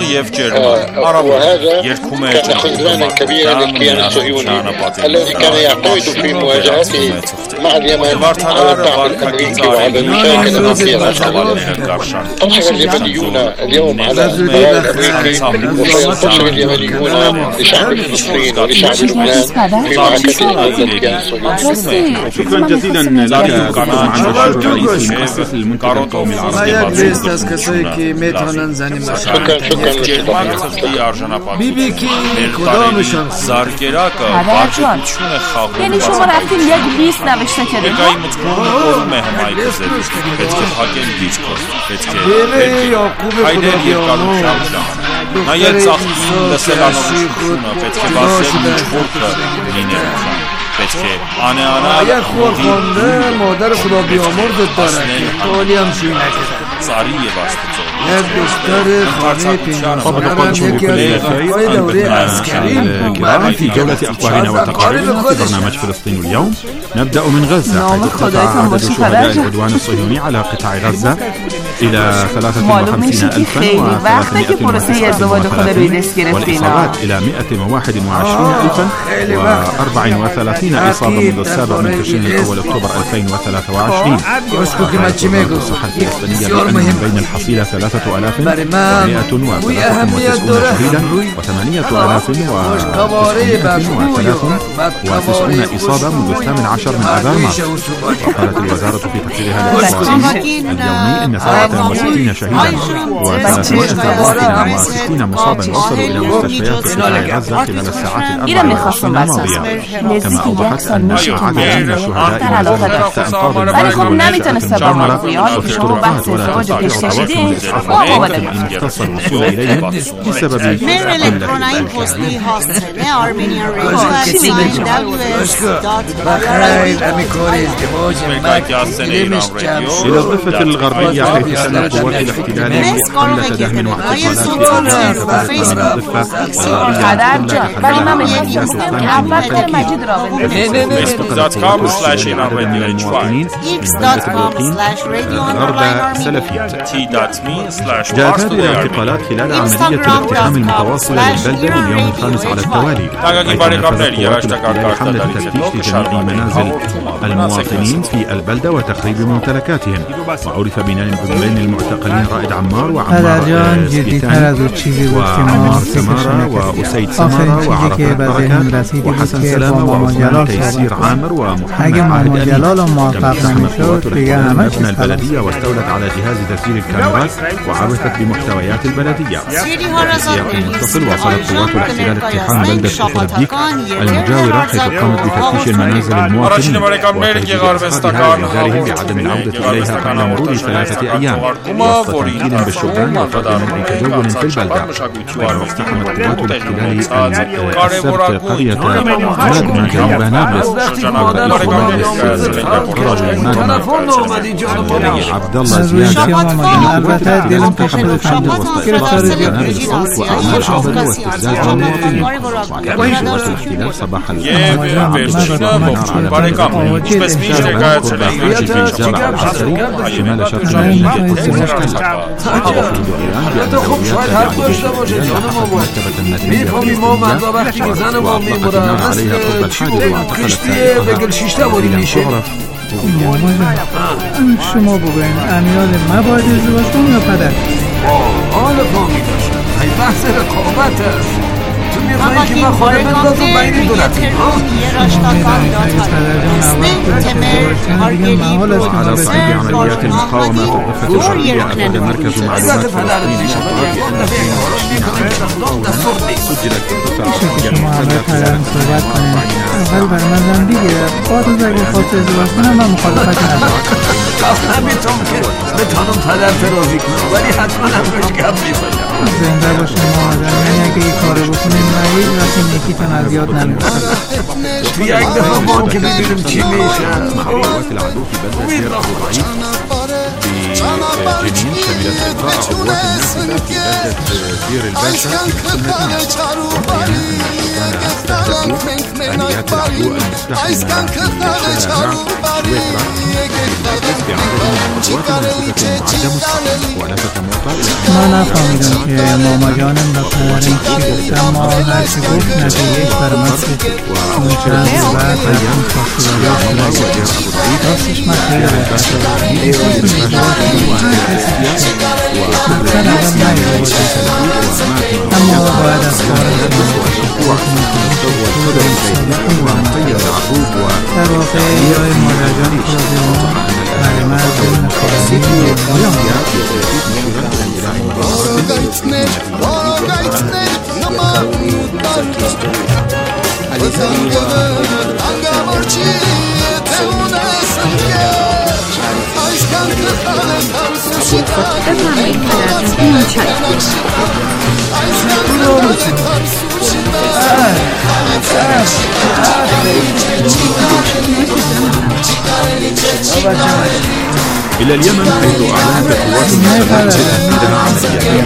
وهذا كان خذلانا كبيرا للكيان الصهيوني الذي كان يعتمد في مواجهته مع اليمن على الدعم الأمريكي وعلى المشاكل في العالم. انتصر اليمنيون اليوم على القرار الأمريكي، وسينتصر اليمنيون لشعب فلسطين ولشعب لبنان في معركته ضد الكيان الصهيوني. شكرا جزيلا لك عن بشار رئيس المؤسسة المنتدى القومي العربي. بیبی کی کدامشان یعنی شما رفتین یک لیست نوشته کردین یک خورخونده مادر خدا بیامرد داره تولی هم شوی نکرده یک بستر خانه پینجان یکی از رفقای دوره عسکری. الكرام في جولة أخبارنا وتقاريرنا في برنامج فلسطين اليوم نبدأ من غزة، حيث ارتفع عدد شهداء العدوان الصهيوني على قطاع غزة إلى 53,330 والإصابات إلى 121,034 إصابة منذ السابع من تشرين الأول أكتوبر 2023. الصحة الفلسطينية بأن بين الحصيلة 3,193 شهيدا و8,993 إصابة منذ 18 من آذار مارس. وقالت الوزارة في تقريرها اليومي إن 63 شهيدا و360 مصابا وصلوا إلى مستشفيات قطاع غزة خلال الساعات 24 الماضية. كما أوضحت أن عددا من الشهداء ما زال تحت أنقاض الغاز والنشاطات المدمرة وفي الطرقات ولا تستطيع توصيلهم لإسعاف الأموال المختص الوصول إليهم بسبب إلى الضفة الغربية، حيث سنت قوات الاحتلال حملة دهم واعتصالات في الضفة غرب سلفيات. جاءت هذه الاعتقالات خلال عملية الاقتحام المتواصلة للبلدة لليوم الخامس على التوالي، حملة تفتيش لجميع منازل المواطنين في البلدة وتخريب ممتلكاتهم. وعرف بين المعتقلين رائد عمار وعمار سبيتان وعمار سمارة وأسيد سمارة وعرفات بركات وحسن سلامة وعثمان تيسير عامر ومحمد عهد أمين. مبنى البلدية واستولت على جهاز تسجيل الكاميرات وعبثت بمحتويات البلدية. في سياق متصل واصلت قوات الاحتلال اقتحام بلدة كفر الديك المجاورة، حيث قامت بتفتيش المنازل المواطنين وإنذارهم بعدم العودة إليها قبل مرور 3 أيام، وسط تمكين بالشبان وفرض منع تجول في البلدة. بينما اقتحمت قوات الاحتلال السبت قرية مادمة جنوب نابلس، ورئيس مجلس قرى المنادمة عبد الله زيادة إن قوات الاحتلال اقتحمت الشمس وسط إطلاق قنابل الصوت وأعمال عبث واستفزاز المواطنين. وكانت قوات الاحتلال صباح الأحد شمال شرق مدينة القدس المحتلة. وتفيد إيران بأولويات مرتبة الناتجية وأطلقت عليها قرب الحادث واعتقلت سائقها. شما بگوین امیال ما باید ازدواج کنم یا پدر؟ حال فامی داشتم های بحث رقابت است. تو میخوایی که من خانه بندازم بینی دولتی وعلى صعيد عمليات المقاومة في الضفة الشرقية أفاد مركز معلومات فلسطيني سجلت في الضفة الشرقية المحتلة اول برمزم بگیره باید اگه خواست ازدواج کنم من مخالفت ندارم. همیتون که بتانم پدر ترازی کنم ولی حتما هم بهش گپ میزنم. زنده باشیم مادر. یعنی اگه این کارو بکنیم هیچ وقت یکیتون از یاد نمیره. یک دفعه بان که ببینیم چی میشه. قوات العدو في بلدة دير أبو ضعيف بجنين شملت إلقاء قوات النافذة في بلدة دير الباشا في نفس المدينة. وبيان أن استهدفوا آليات العدو المستخدمة في شارع سويسرا بعدد من القوات النافذة معدة ولفت الموقع ما نفهمیدم که ماما جانم را پدرم چی گفتم. ما هرچی گفت نتیجهش برمت اون چند بعد رفتم خواستگاری راستش من خیلی اما باید از کارم در واقع یای مادر جان خودم برای مردم إلى اليمن حيث أعلنت قوات المسلمين عندما عملياتين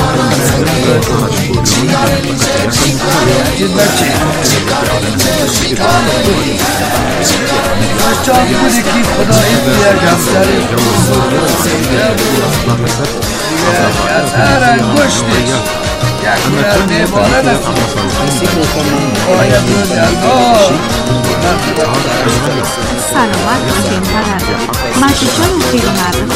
سلامت باشین پدر. مسیحیان خیلی مردم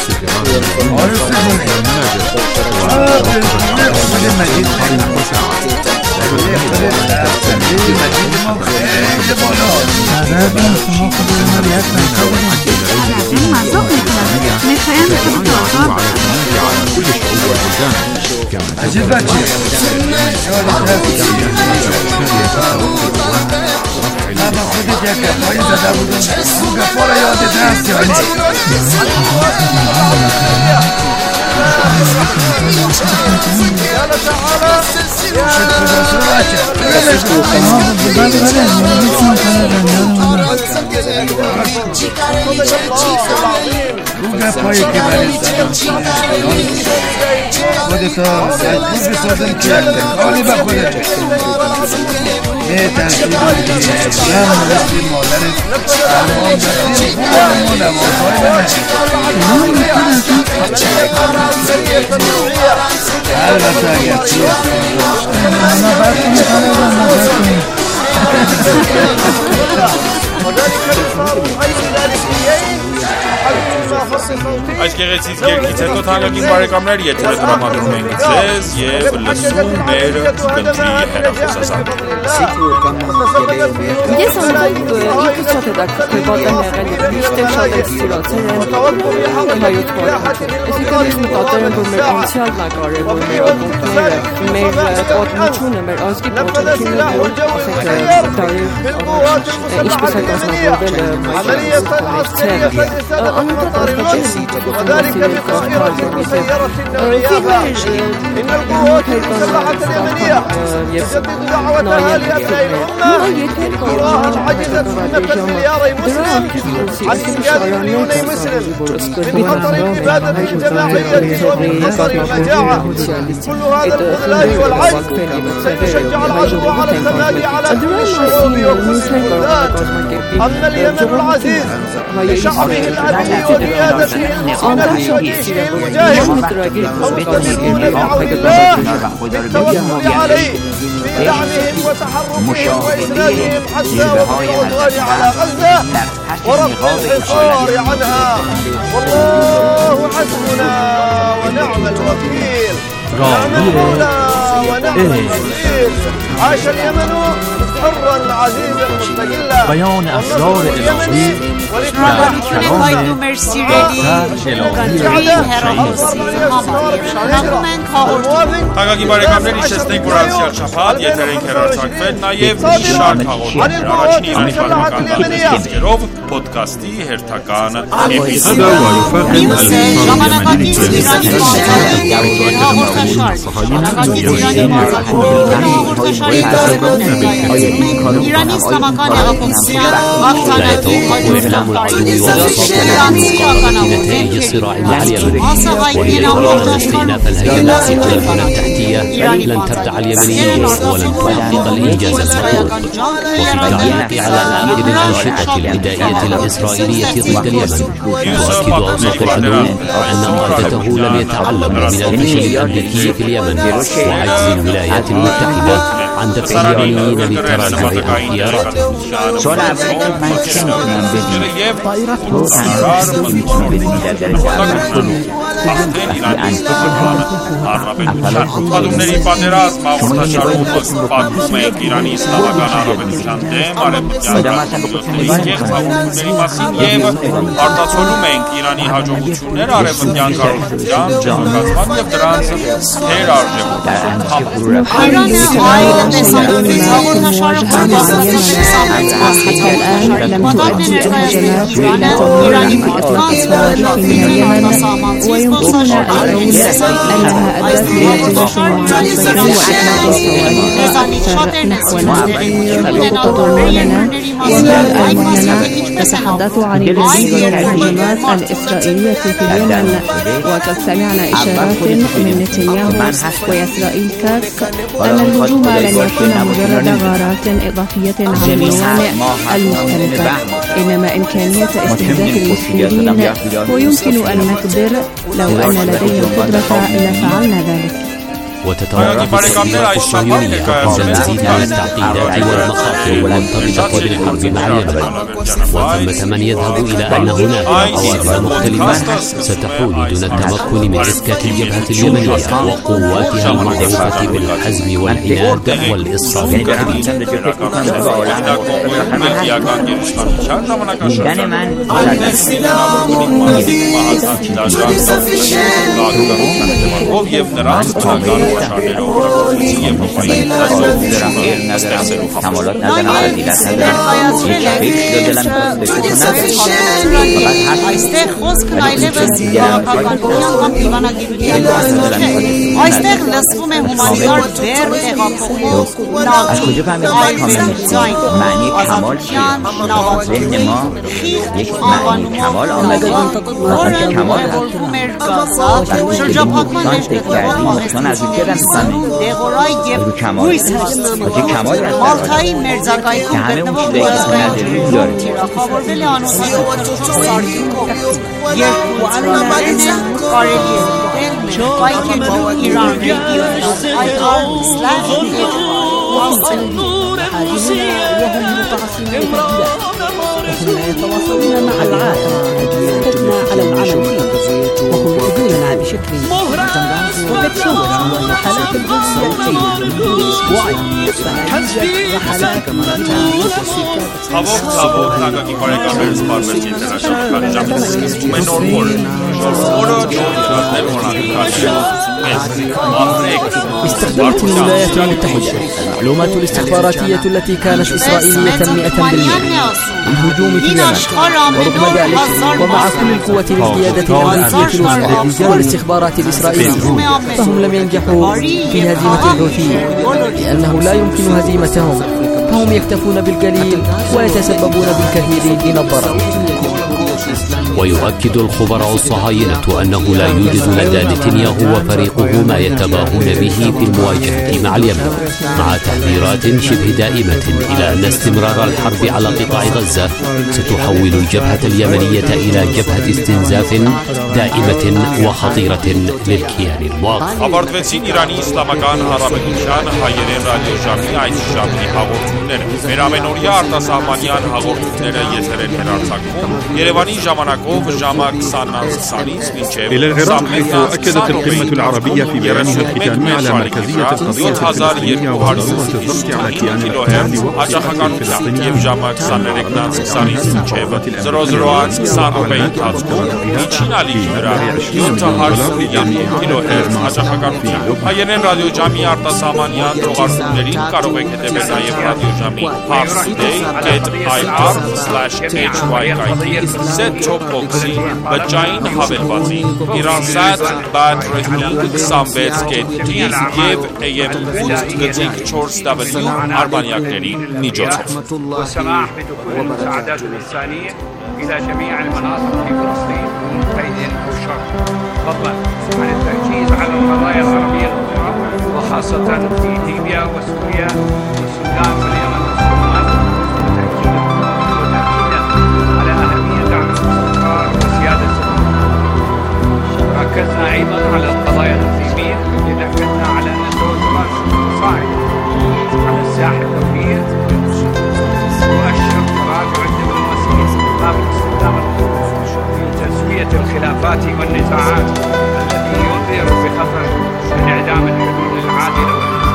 اما خودت یک گفایی زده بودم اون گفا را یادت هست یا نه؟ اون گفایی که برای زدم خودتا مجبور بسازم که یک تکالی به خودت یه تنسیب بودی من رسیم مادرت الان رسیم خوبم و نوازهای البته اگر چیه اما بس میکنه Aşkere siz gelgiyse totalagin barıkamlar yetirdin ama durmayınız. Ye fırlasın mer sıkıntıyı her hafızasa. Ես անվայք ինքս շատ հետաքրքրված եմ եղել միշտ շատ եմ սիրացել եմ հայոց բարեկամություն։ Այսինքն ես նկատել եմ, որ մեր անցյալն է կարևոր, մեր ակունքները, մեր պատմությունը, մեր ազգի պատմությունը, որ ասենք դարեր ինչպես է կազմավորվել անընդհատ աշխատել եմ أما اليمن العزيز لشعبه العدل وقيادته وقيادته المجاهد المنتسبون لعون الله بالتوكل عليه في دعمهم وتحركهم وإسنادهم حتى وقف العدوان على غزة ورفع الحصار عنها والله حسبنا ونعم الوكيل نعم المولى ونعم الوكيل عاش اليمن حرا عزيزا مستقلا بيان أسرار إلهی Հաղագի բարեկամներ իշեցնենք, որ անցյալ շաբաթ եթերենք հեռարձակվել նաև շարք հաղորդումներ առաջին Իրանի պատմական պատմություններով պոդքասթի հերթական էպիզոդը։ Մյուսը ժամանակակից Իրանի պատմությունների հաղորդաշար։ Իրանի իսլամական հեղափոխության հաղթանակի հաջորդ لن تردع اليمنيين ولن تحقق الإنجاز المطلوب وفي التعليق على آخر الأنشطة العدائية الإسرائيلية ضد اليمن يؤكد أوساط العدو أن قادته لم يتعلم من الفشل الأمريكي في اليمن وعجز الولايات المتحدة عن دفع اليمنيين للتراجع عن خياراتهم. Պատումների պատերազմ հաղորդաշարում պատմում ենք Իրանի իսլամական հանրապետության դեմ արևմտյան գաղտնիքների կեղծ հաղորդումների մասին և արտացոլում ենք Իրանի հաջողությունները արևմտյան կառավարության ճեղքացման և դրանց թերարժեվության համը։ Իրանը այլ տեսանյութից հաղորդաշարը Իրանի մարդկանց تتحدث عن العديد من الهجمات الإسرائيلية في اليمن وقد سمعنا إشارات من نتنياهو وإسرائيل كاتس أن الهجوم لن يكون مجرد غارات إضافية على الموانئ المختلفة إنما إمكانية استهداف المسلمين ويمكن أن نخبر لو أن لدينا القدرة لفعلنا ذلك. وتتوقف الصهيونية عند المزيد من التعقيدات والمخاطر المرتبطة بالحرب مع اليمن وثمة من يذهب إلى أن هناك عوامل مختلفة ستحول دون التمكن من إسكات الجبهة اليمنية وقواتها المعروفة بالحزم والعناد والإصرار الكبير. کمالات ندارم فضیلت ندارم هیچ فکر دلم այստեղ խոսքն այլևս քաղաքականության կամ դիվանագիտության այստեղ լսվում է հումանիտար դեր տեղափոխող معنی کمال چیه؟ ذهن ما یک معنی کمال آمده مثلا کمال هست شրջափակման մեջ چون از این چه دست رو کمال هست کمال هست Մալթայի մերձակայքում գտնվող թիրախավորվել է անուսացություն սարքինքով երկու ծրագրերն են կարելի է դիտել մեր պայքենու Իրան ռեգիոնում այդ արմիսլան وهم متعصبون وهم يتواصلون مع العالم سكتنا على العمل وهم يؤذوننا بشكل وبتصور الرحلات الجوية أسبوعي رحلات Ցավոք նագակի բարեկամներ սպառվեց ինտերնեշնալ ժամից սկսվում է նոր օր։ Նոր օրը նորություններ استخدمت الولايات المتحدة المعلومات الاستخباراتية التي كانت إسرائيلية 100% الهجوم في اليمن ورغم ذلك ومع كل القوة للقيادة الأمريكية والاستخبارات الإسرائيلية فهم لم ينجحوا في هزيمة الحوثيين لأنه لا يمكن هزيمتهم فهم يكتفون بالقليل ويتسببون بالكثير من الضرر. ويؤكد الخبراء الصهاينة أنه لا يوجد لدى نتنياهو وفريقه ما يتباهون به في المواجهة مع اليمن مع تحذيرات شبه دائمة إلى أن استمرار الحرب على قطاع غزة ستحول الجبهة اليمنية إلى جبهة استنزاف دائمة وخطيرة للكيان الواقع. Ավարտվեցին Իրանի Իսլամական Հանրապետության հայերեն ռադիոժամի այս ժամի հաղորդումները։ Մեր ամենօրյա արտասահմանյան հաղորդումները եթեր են հեռարձակվում Երևանի ժամանակ إلى العراق، حيث أكدت القمة العربية في بيانها الختامي على مركزية القضية الفلسطينية وضرورة الضغط على كيان الأركان لوقف القتل الفلسطيني Հայերեն ռադիոջամի արտասահմանյան թողարկումներին կարող եք հետևել նաև ռադիոջամի parstoday.ir/hy set-top box-ի բջջային հավելվածի Iran-Sat-Bat-26 և AM8.4W արբանյակների միջոցով إلى جميع المناطق في فلسطين من قيد أو شر فضلا عن التركيز على القضايا العربية الأخرى وخاصة في ليبيا وسوريا والسودان واليمن والصومال وتأكيدا على أهمية دعم الاستقرار وسيادة الأمن. ركزنا أيضا على القضايا الإقليمية التي أكدنا على أن التوازنات صاعدة على الساحل الدولية مؤشر تراجع الدبلوماسية قبل استخدام القوة في تسوية الخلافات والنزاعات التي ينذر بخطر انعدام الحلول العادلة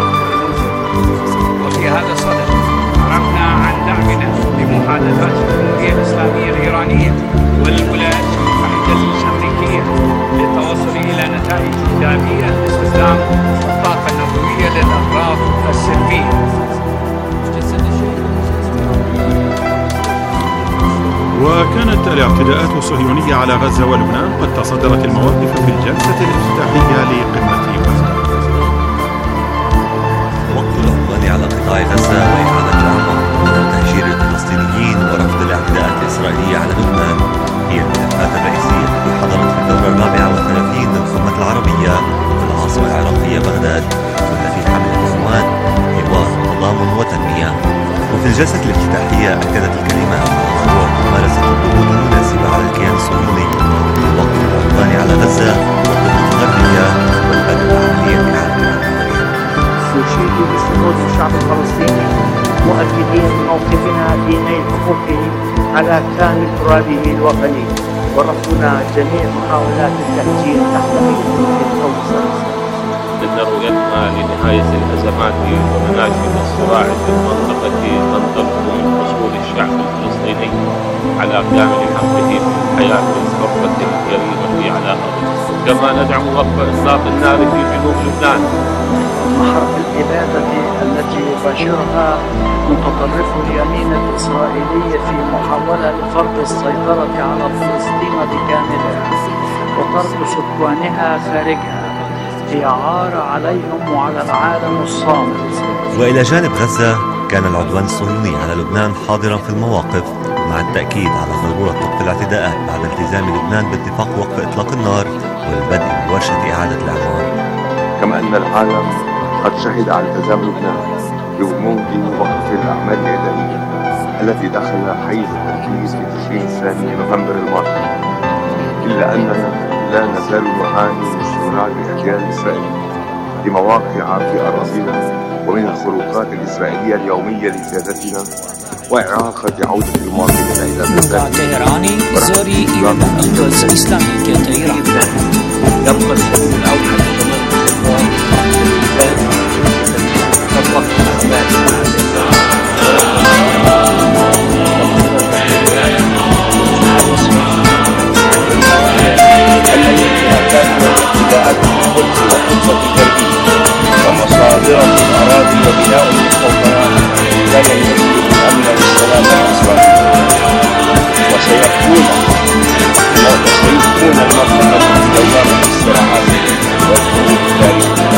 وفي هذا الصدد عرفنا عن دعمنا لمحادثات الجمهورية الإسلامية الإيرانية والولايات المتحدة الأمريكية للتوصل إلى نتائج إيجابية لاستخدام الطاقة النووية للأغراض السلمية. وكانت الاعتداءات الصهيونية على غزة ولبنان قد تصدرت المواقف في الجلسة الافتتاحية لقمة غزة. وقف العدوان على قطاع غزة وإعادة العمل من تهجير الفلسطينيين ورفض الاعتداءات الإسرائيلية على لبنان هي الملفات الرئيسية التي حضرت في الدورة 34 للقمة العربية في العاصمة العراقية بغداد، والتي حملت عنوان حوار تضامن وتنمية. وفي الجلسة الافتتاحية أكدت الكلمات على ضرورة ممارسة الضغوط المناسبة على الكيان الصهيوني لوقف العدوان على غزة والضفة الغربية والبدء بعملية إعادة العمل. نشيد بسقوط الشعب الفلسطيني مؤكدين موقفنا في نيل حقوقه على كامل ترابه الوطني ورفضنا جميع محاولات التهجير تحت أي توصيل. إن رؤيتنا لنهاية الأزمات ومناشد الصراع في المنطقة تنطلق من حصول الشعب الفلسطيني على كامل حقه في الحياة الحرة الكريمة على أرضه، كما ندعم وقف إطلاق النار في جنوب لبنان. حرب الإبادة التي يباشرها متطرف اليمين الإسرائيلي في محاولة لفرض السيطرة على فلسطين بكاملها وطرد سكانها خارجها هي عار عليهم وعلى العالم الصامت. وإلى جانب غزة كان العدوان الصهيوني على لبنان حاضرا في المواقف، مع التأكيد على ضرورة وقف الاعتداءات بعد التزام لبنان باتفاق وقف إطلاق النار والبدء بورشة إعادة الأعمار. كما أن العالم قد شهد على التزام لبنان بوجود وقف الأعمال الإدارية التي دخل حيز التنفيذ في تشرين الثاني نوفمبر الماضي، إلا أننا لا نزال نعاني من صراع الاحتلال الإسرائيلي لمواقع في أراضينا ومن الخروقات الإسرائيلية اليومية لسيادتنا وإعاقة عودة المواطنين إلى البلاد. زوري إيران الدولة الإسلامية تهران. يبقى السبيل الأوحد ومصادرة الأراضي وبناء المستوطنات كان يمثل الأمن والسلام الإسرائيلي وسيكون المنطقة دوامة الصراعات والحروب التاريخية.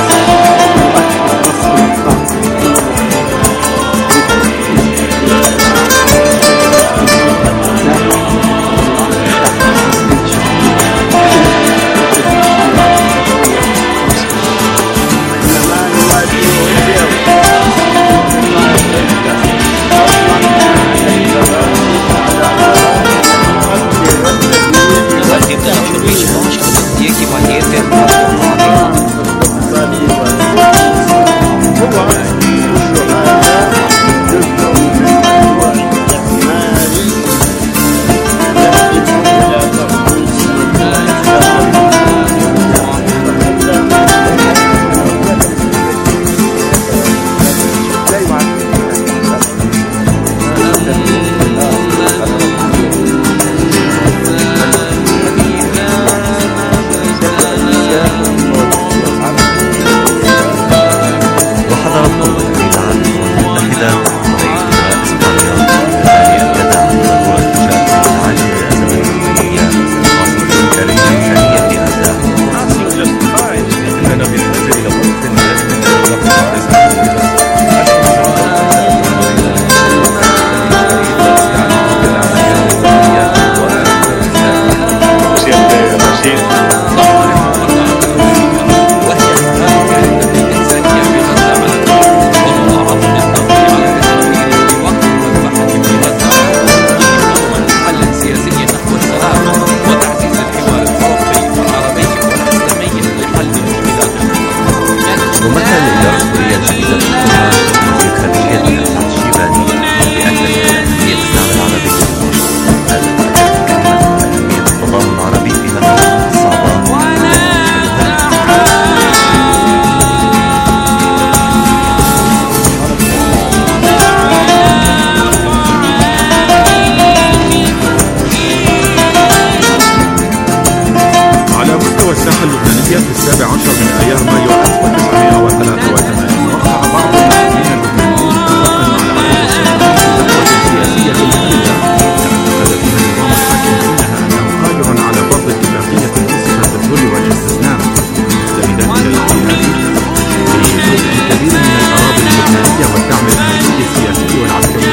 الصحة اللبنانية في 17 من أيار مايو 1983 وقع بعض المسؤولين اللبنانيين اتفاقا على عدد السنوات لدعوة سياسية مختلفة اعتقد فيها النظام الحاكم حينها أنه قادر على فرض اتفاقية تصفة الذل والاستسلام مستندا إلى الاحتلال بجزء كبير من الأراضي اللبنانية والدعم المالي السياسي والعسكري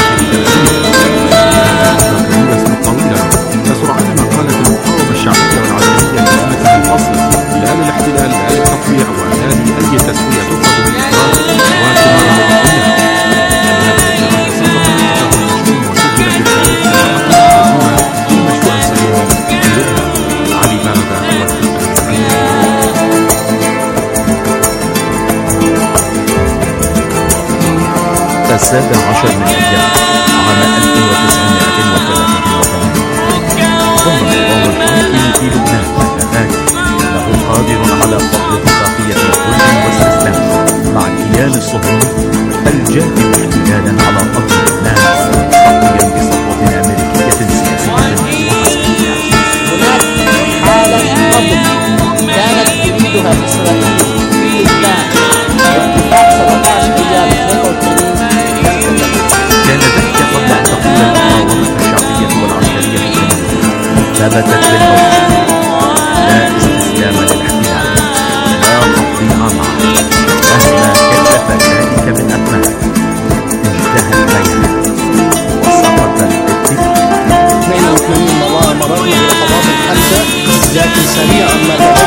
فسرعان ما قالت المقاومة الشعبية والعسكرية كلمتها الفصل لا للاحتلال لا للتطبيع ولا لأي تسوية تفرض بالإقرار وكما رأينا وسجلت التاريخ في مشروع سليم علي بارودة السابع عشر من أيار عام 1983 ثم النظام الحاكم في لبنان آنذاك أنه قادر على فرض اتفاقية الذل والاستسلام مع الكيان الصهيوني الجاثم احتلالا على أرض لبنان تغطيا بسطوة أمريكية سياسية وعسكرية. هناك حالة قتل كانت تريدها إسرائيل في لبنان باتفاق 17 أيار 82 كان ذلك قبل أن تقول المقاومة الشعبية والعسكرية ثبتت بالموت لا استسلام للاحتلال لا تطبيع معه مهما كلف ذلك من أثمان انتهى البيان وسقط الاتفاق. 82 مررنا بلحظات الحركة لكن سريعا ما